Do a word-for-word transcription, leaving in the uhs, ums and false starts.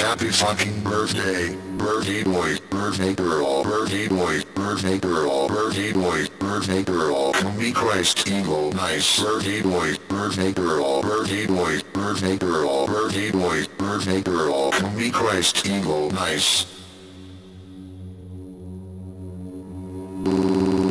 Happy fucking birthday, birthday boy, birthday girl, birthday boy, birthday girl, birthday boy, birthday girl. Come be Christ evil nice, birthday boy, birthday girl, birthday boy, birthday girl, birthday boy, birthday girl. Come be Christ evil nice.